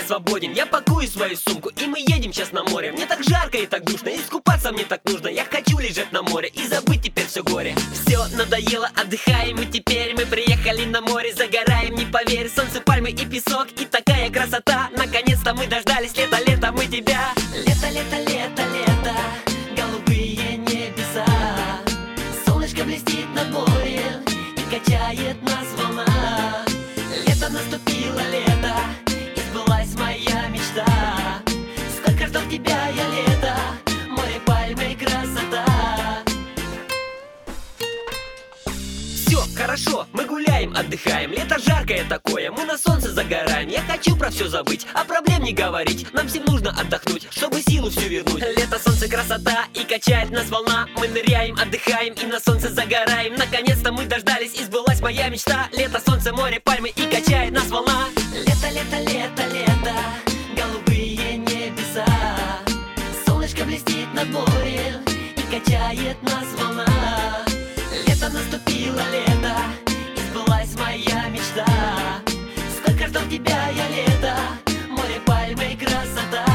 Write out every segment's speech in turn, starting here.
свободен. Я пакую свою сумку, и мы едем сейчас на море. Мне так жарко и так душно, искупаться мне так нужно. Я хочу лежать на море и забыть теперь все горе. Все надоело, отдыхаем, и теперь мы приехали на море. Загораем, не поверь, солнце, пальмы и песок, и такая красота. Наконец-то мы дождались лета, лето, мы тебя. Лето, лето, лето, лето, голубые небеса. Солнышко блестит над морем и качает нас волна. Лето наступило, лето, и сбылась моя мечта. Сколько ждал тебя я лето, море, пальмы и красота. Все, хорошо, мы гуляем, отдыхаем. Лето жаркое такое, мы на солнце загораем. Я хочу про все забыть, о проблем не говорить. Нам всем нужно отдохнуть, чтобы силу всю вернуть. Лето, солнце, красота, и качает нас волна. Мы ныряем, отдыхаем и на солнце загораем. Наконец-то мы дождались, и сбылась моя мечта. Лето, солнце, море, пальмы, и качает нас волна. Лето, лето, лето, лето, голубые небеса. Солнышко блестит над морем и качает нас волна. Лето наступило, лето, и сбылась моя мечта. Сколько ждал тебя я лето, море, пальмы и красота.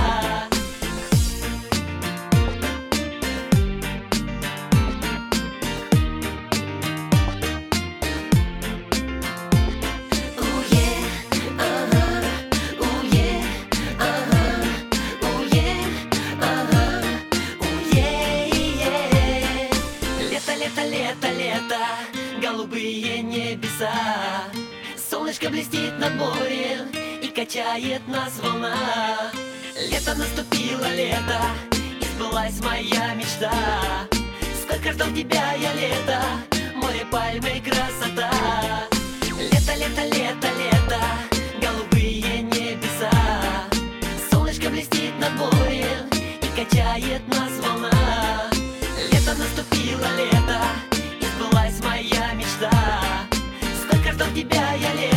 Лето, лето, лето, голубые небеса. Солнышко блестит над морем и качает нас волна. Лето наступило, лето, и сбылась моя мечта. Сколько ждал тебя я лето, море, пальмы и красота. Лето, лето, лето, лето, голубые небеса. Солнышко блестит над морем и качает нас волна. Лето наступило, лето, и сбылась моя мечта. Сколько ждал тебя я лето.